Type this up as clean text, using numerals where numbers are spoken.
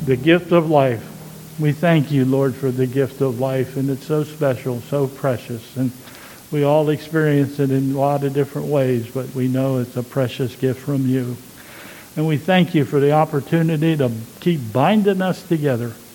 the gift of life. We thank you, Lord, for the gift of life, and it's so special, so precious, and we all experience it in a lot of different ways, but we know it's a precious gift from you. And we thank you for the opportunity to keep binding us together